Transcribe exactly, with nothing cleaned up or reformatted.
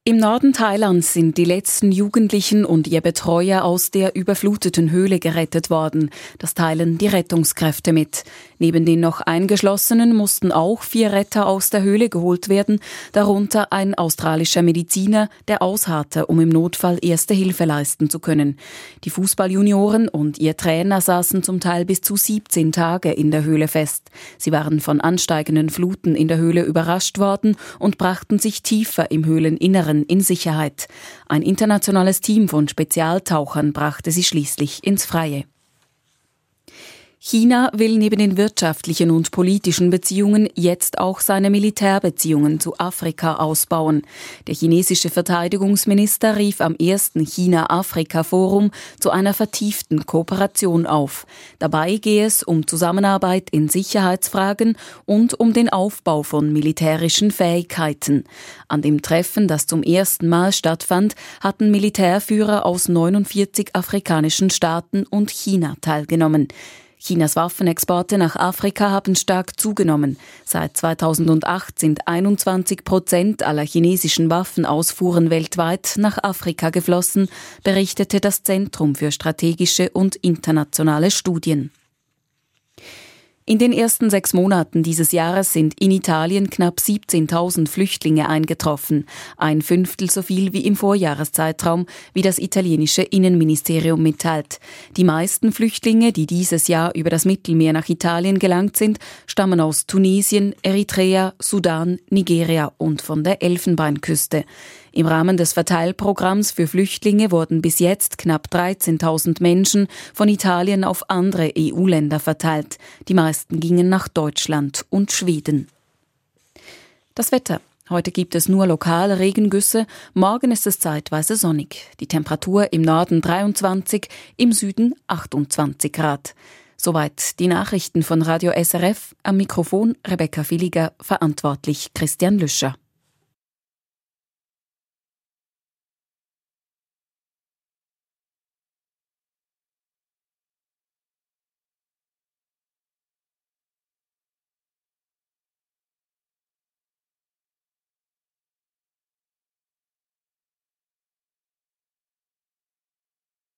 Im Norden Thailands sind die letzten Jugendlichen und ihr Betreuer aus der überfluteten Höhle gerettet worden. Das teilen die Rettungskräfte mit. Neben den noch Eingeschlossenen mussten auch vier Retter aus der Höhle geholt werden, darunter ein australischer Mediziner, der ausharrte, um im Notfall erste Hilfe leisten zu können. Die Fußballjunioren und ihr Trainer saßen zum Teil bis zu siebzehn Tage in der Höhle fest. Sie waren von ansteigenden Fluten in der Höhle überrascht worden und brachten sich tiefer im Höhleninneren in Sicherheit. Ein internationales Team von Spezialtauchern brachte sie schließlich ins Freie. China will neben den wirtschaftlichen und politischen Beziehungen jetzt auch seine Militärbeziehungen zu Afrika ausbauen. Der chinesische Verteidigungsminister rief am ersten China-Afrika-Forum zu einer vertieften Kooperation auf. Dabei gehe es um Zusammenarbeit in Sicherheitsfragen und um den Aufbau von militärischen Fähigkeiten. An dem Treffen, das zum ersten Mal stattfand, hatten Militärführer aus neunundvierzig afrikanischen Staaten und China teilgenommen. Chinas Waffenexporte nach Afrika haben stark zugenommen. Seit zweitausendacht sind einundzwanzig Prozent aller chinesischen Waffenausfuhren weltweit nach Afrika geflossen, berichtete das Zentrum für strategische und internationale Studien. In den ersten sechs Monaten dieses Jahres sind in Italien knapp siebzehntausend Flüchtlinge eingetroffen, ein Fünftel so viel wie im Vorjahreszeitraum, wie das italienische Innenministerium mitteilt. Die meisten Flüchtlinge, die dieses Jahr über das Mittelmeer nach Italien gelangt sind, stammen aus Tunesien, Eritrea, Sudan, Nigeria und von der Elfenbeinküste. Im Rahmen des Verteilprogramms für Flüchtlinge wurden bis jetzt knapp dreizehntausend Menschen von Italien auf andere E U-Länder verteilt. Die meisten gingen nach Deutschland und Schweden. Das Wetter. Heute gibt es nur lokale Regengüsse, morgen ist es zeitweise sonnig. Die Temperatur im Norden dreiundzwanzig, im Süden achtundzwanzig Grad. Soweit die Nachrichten von Radio S R F. Am Mikrofon Rebecca Villiger, verantwortlich Christian Lüscher.